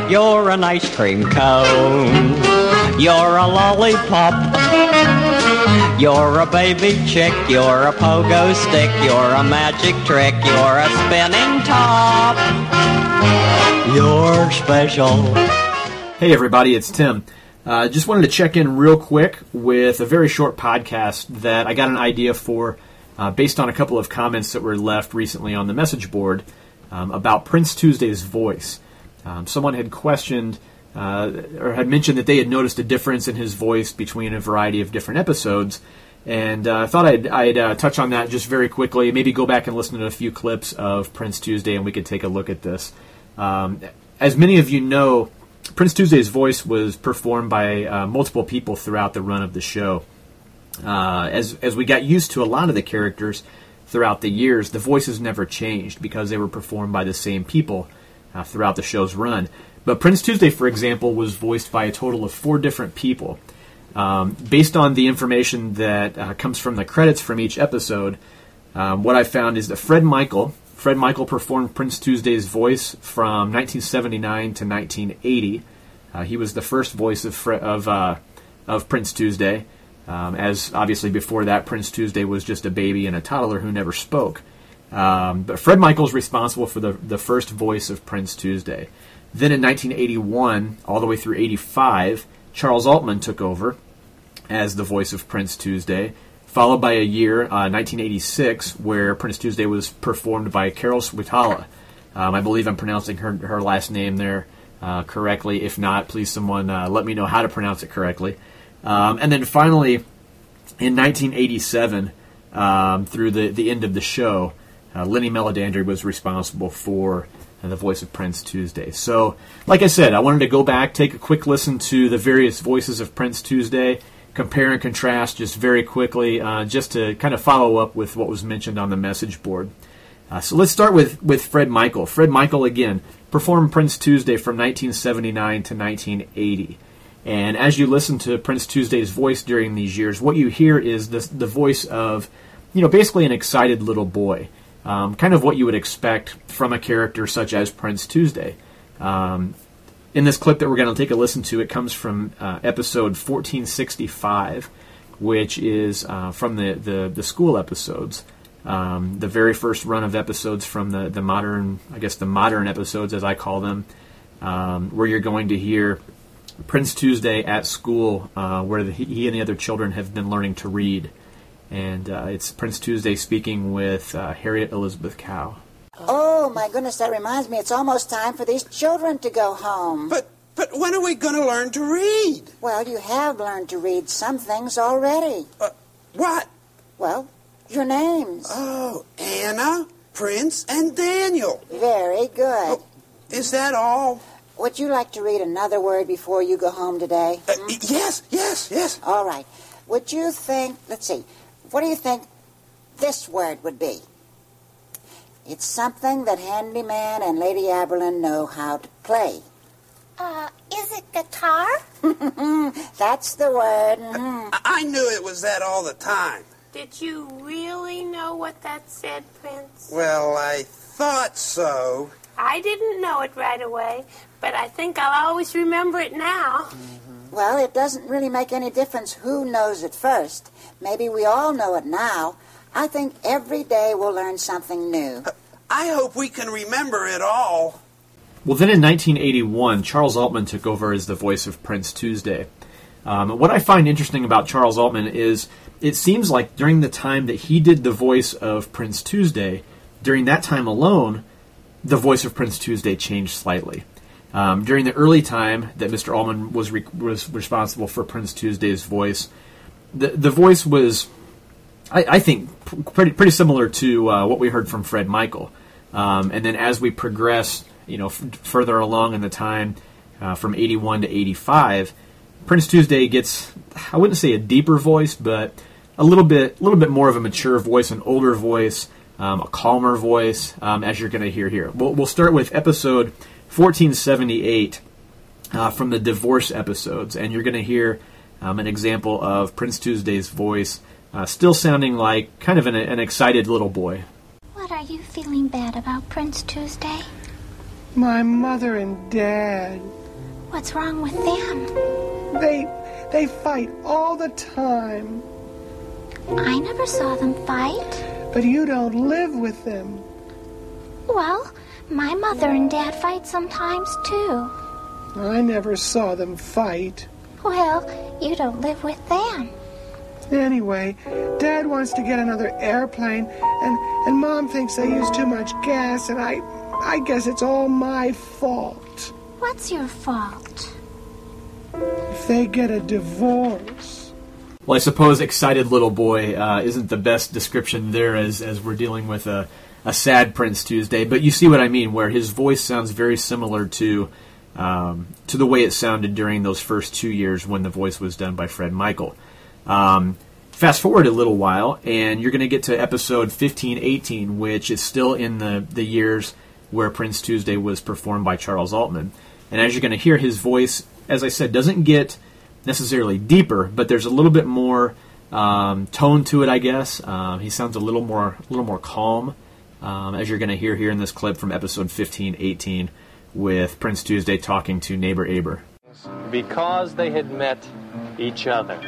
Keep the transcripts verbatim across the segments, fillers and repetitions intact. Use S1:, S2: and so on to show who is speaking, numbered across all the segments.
S1: You're an ice cream cone. You're a lollipop. You're a baby chick. You're a pogo stick. You're a magic trick. You're a spinning top. You're special.
S2: Hey everybody, it's Tim. Uh, just wanted to check in real quick with a very short podcast that I got an idea for uh, based on a couple of comments that were left recently on the message board um, about Prince Tuesday's voice. Um, someone had questioned uh, or had mentioned that they had noticed a difference in his voice between a variety of different episodes, and I uh, thought I'd, I'd uh, touch on that just very quickly, maybe go back and listen to a few clips of Prince Tuesday and we could take a look at this. Um, as many of you know, Prince Tuesday's voice was performed by uh, multiple people throughout the run of the show. Uh, as as we got used to a lot of the characters throughout the years, the voices never changed because they were performed by the same people uh, throughout the show's run. But Prince Tuesday, for example, was voiced by a total of four different people. Um, based on the information that uh, comes from the credits from each episode, um, what I found is that Fred Michael... Fred Michael performed Prince Tuesday's voice from nineteen seventy-nine to nineteen eighty. Uh, he was the first voice of Fre- of, uh, of Prince Tuesday, um, as obviously before that Prince Tuesday was just a baby and a toddler who never spoke. Um, but Fred Michael's responsible for the, the first voice of Prince Tuesday. Then in nineteen eighty-one, all the way through eighty-five, Charles Altman took over as the voice of Prince Tuesday, followed by a year, uh, nineteen eighty-six, where Prince Tuesday was performed by Carol Switala. Um, I believe I'm pronouncing her her last name there uh, correctly. If not, please someone uh, let me know how to pronounce it correctly. Um, and then finally, in nineteen eighty-seven, um, through the, the end of the show, uh, Lenny Meledandri was responsible for uh, the voice of Prince Tuesday. So, like I said, I wanted to go back, take a quick listen to the various voices of Prince Tuesday, compare and contrast just very quickly, uh, just to kind of follow up with what was mentioned on the message board. Uh, so let's start with, with Fred Michael. Fred Michael, again, performed Prince Tuesday from nineteen seventy-nine to nineteen eighty. And as you listen to Prince Tuesday's voice during these years, what you hear is the, the voice of, you know, basically an excited little boy. Um, kind of what you would expect from a character such as Prince Tuesday. Um, In this clip that we're going to take a listen to, it comes from uh, episode fourteen sixty-five, which is uh, from the, the, the school episodes, um, the very first run of episodes from the, the modern, I guess the modern episodes as I call them, um, where you're going to hear Prince Tuesday at school, uh, where the, he and the other children have been learning to read. And uh, it's Prince Tuesday speaking with uh, Harriet Elizabeth Cow.
S3: Oh, my goodness, that reminds me, it's almost time for these children to go home.
S4: But but when are we going to learn to read?
S3: Well, you have learned to read some things already.
S4: Uh, what?
S3: Well, your names.
S4: Oh, Anna, Prince, and Daniel.
S3: Very good.
S4: Oh, is that all?
S3: Would you like to read another word before you go home today?
S4: Uh,
S3: hmm?
S4: Yes, yes, yes.
S3: All right. Would you think, let's see, what do you think this word would be? It's something that Handyman and Lady Aberlin know how to play.
S5: Uh, is it guitar?
S3: That's the word. Mm-hmm.
S4: I-, I knew it was that all the time.
S5: Did you really know what that said, Prince?
S4: Well, I thought so.
S5: I didn't know it right away, but I think I'll always remember it now.
S3: Mm-hmm. Well, it doesn't really make any difference who knows it first. Maybe we all know it now. I think every day we'll learn something new.
S4: I hope we can remember it all.
S2: Well, then in nineteen eighty-one, Charles Altman took over as the voice of Prince Tuesday. Um, what I find interesting about Charles Altman is it seems like during the time that he did the voice of Prince Tuesday, during that time alone, the voice of Prince Tuesday changed slightly. Um, during the early time that Mister Altman was re- was responsible for Prince Tuesday's voice, the the voice was, I, I think, pretty pretty similar to uh, what we heard from Fred Michael. Um, and then as we progress, you know, f- further along in the time, uh, from eighty-one to eighty-five, Prince Tuesday gets, I wouldn't say a deeper voice, but a little bit, a little bit more of a mature voice, an older voice, um, a calmer voice, um, as you're going to hear here. We'll, we'll start with episode fourteen seventy-eight uh, from the divorce episodes, and you're going to hear um, an example of Prince Tuesday's voice, uh, still sounding like kind of an, an excited little boy.
S6: What are you feeling bad about, Prince Tuesday? My mother and Dad.
S5: What's wrong with them?
S6: They, they fight all the time.
S5: I never saw them fight.
S6: But you don't live with them.
S5: Well, my mother and Dad fight sometimes, too.
S6: I never saw them fight.
S5: Well, you don't live with them.
S6: Anyway, Dad wants to get another airplane, and, and Mom thinks they use too much gas, and I, I guess it's all my fault.
S5: What's your fault?
S6: If they get a divorce.
S2: Well, I suppose excited little boy uh, isn't the best description there as, as we're dealing with a, a sad Prince Tuesday, but you see what I mean, where his voice sounds very similar to um, to the way it sounded during those first two years when the voice was done by Fred Michael. Um, fast forward a little while, and you're going to get to episode fifteen eighteen, which is still in the, the years where Prince Tuesday was performed by Charles Altman. And as you're going to hear, his voice, as I said, doesn't get necessarily deeper, but there's a little bit more um, tone to it, I guess. Um, he sounds a little more, a little more calm, um, as you're going to hear here in this clip from episode fifteen eighteen with Prince Tuesday talking to neighbor Aber.
S7: Because they had met each other.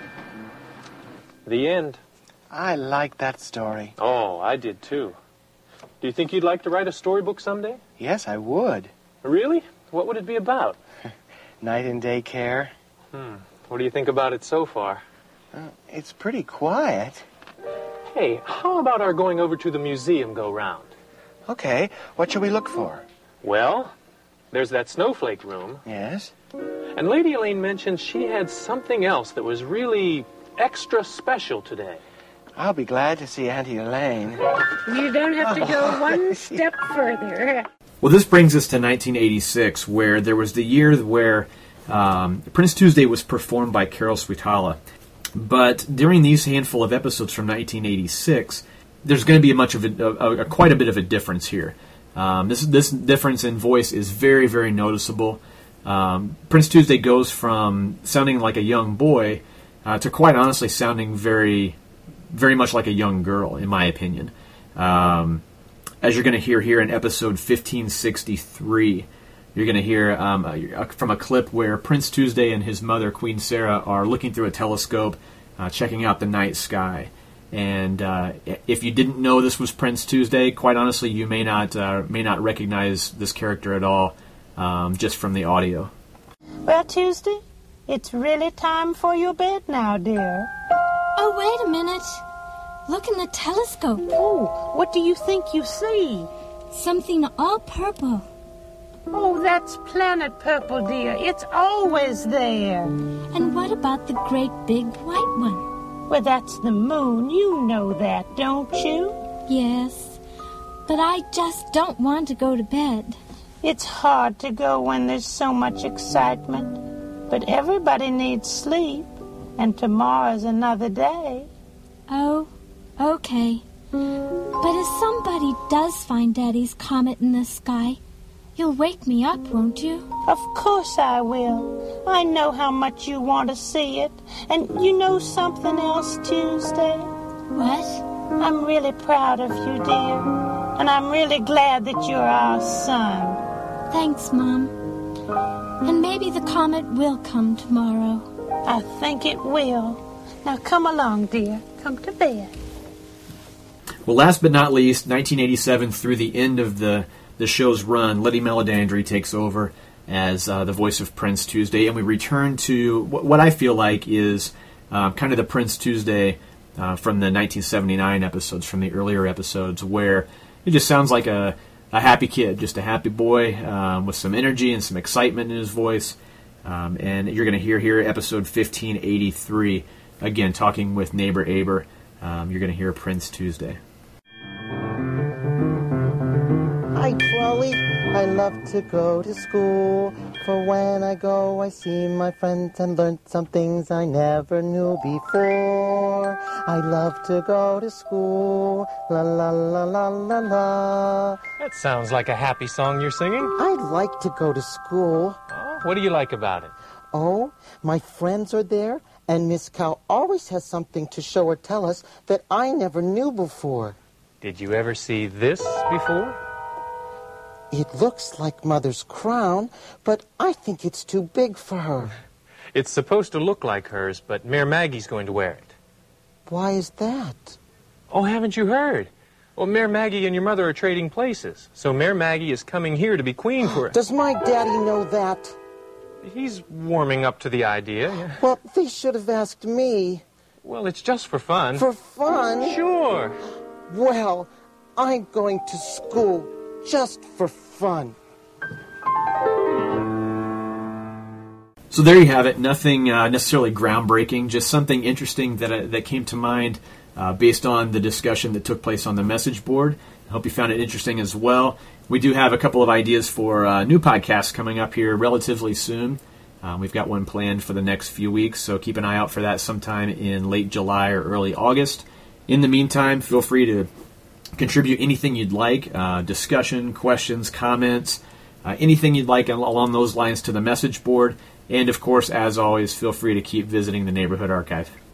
S7: The end.
S6: I like that story.
S7: Oh, I did too. Do you think you'd like to write a storybook someday?
S6: Yes, I would.
S7: Really? What would it be about?
S6: Night and day care.
S7: Hmm. What do you think about it so far?
S6: Uh, it's pretty quiet.
S7: Hey, how about our going over to the museum go round?
S6: Okay, what should we look for?
S7: Well, there's that snowflake room.
S6: Yes?
S7: And Lady Elaine mentioned she had something else that was really extra special today.
S6: I'll be glad to see Auntie Elaine.
S5: You don't have to go one step further.
S2: Well, this brings us to nineteen eighty-six, where there was the year where um, Prince Tuesday was performed by Carol Sweetala. But during these handful of episodes from nineteen eighty-six, there's going to be a much of a, a, a quite a bit of a difference here. Um, this this difference in voice is very, very noticeable. Um, Prince Tuesday goes from sounding like a young boy uh, to quite honestly sounding very, very much like a young girl, in my opinion. Um, as you're going to hear here in episode fifteen sixty-three, you're going to hear um, a, from a clip where Prince Tuesday and his mother, Queen Sarah, are looking through a telescope, uh, checking out the night sky. And uh, if you didn't know this was Prince Tuesday, quite honestly, you may not uh, may not recognize this character at all, um, just from the audio.
S8: Well, Tuesday, it's really time for your bed now, dear.
S5: Oh, wait a minute. Look in the telescope.
S8: Oh, what do you think you see?
S5: Something all purple.
S8: Oh, that's planet purple, dear. It's always there.
S5: And what about the great big white one?
S8: Well, that's the moon. You know that, don't you?
S5: Yes, but I just don't want to go to bed.
S8: It's hard to go when there's so much excitement. But everybody needs sleep, and tomorrow's another day.
S5: Oh, okay. But if somebody does find Daddy's comet in the sky, you'll wake me up, won't you?
S8: Of course I will. I know how much you want to see it. And you know something else, Tuesday?
S5: What?
S8: I'm really proud of you, dear. And I'm really glad that you're our son.
S5: Thanks, Mom. And maybe the comet will come tomorrow.
S8: I think it will. Now come along, dear. Come to bed.
S2: Well, last but not least, nineteen eighty-seven through the end of the, the show's run, Letty Meledandri takes over as uh, the voice of Prince Tuesday, and we return to what, what I feel like is uh, kind of the Prince Tuesday uh, from the nineteen seventy-nine episodes, from the earlier episodes, where it just sounds like a, a happy kid, just a happy boy um, with some energy and some excitement in his voice. Um, and you're going to hear here episode fifteen eighty-three, again, talking with neighbor Aber. Um, you're going to hear Prince Tuesday.
S9: Hi, Trolley. I love to go to school, for when I go I see my friends and learn some things I never knew before. I love to go to school, la la la la la la.
S7: That sounds like a happy song you're singing.
S9: I'd like to go to school.
S7: Oh, what do you like about it?
S9: Oh, my friends are there, and Miss Cow always has something to show or tell us that I never knew before.
S7: Did you ever see this before?
S9: It looks like Mother's crown, but I think it's too big for her.
S7: It's supposed to look like hers, but Mayor Maggie's going to wear it.
S9: Why is that?
S7: Oh, haven't you heard? Well, Mayor Maggie and your mother are trading places, so Mayor Maggie is coming here to be queen for it.
S9: Does my daddy know that?
S7: He's warming up to the idea. Yeah.
S9: Well, they should have asked me.
S7: Well, it's just for fun.
S9: For fun?
S7: Sure.
S9: Well, I'm going to school just for fun.
S2: So there you have it. Nothing uh, necessarily groundbreaking, just something interesting that uh, that came to mind uh, based on the discussion that took place on the message board. I hope you found it interesting as well. We do have a couple of ideas for uh, new podcasts coming up here relatively soon. Um, we've got one planned for the next few weeks, so keep an eye out for that sometime in late July or early August. In the meantime, feel free to contribute anything you'd like, uh, discussion, questions, comments, uh, anything you'd like along those lines to the message board. And, of course, as always, feel free to keep visiting the Neighborhood Archive.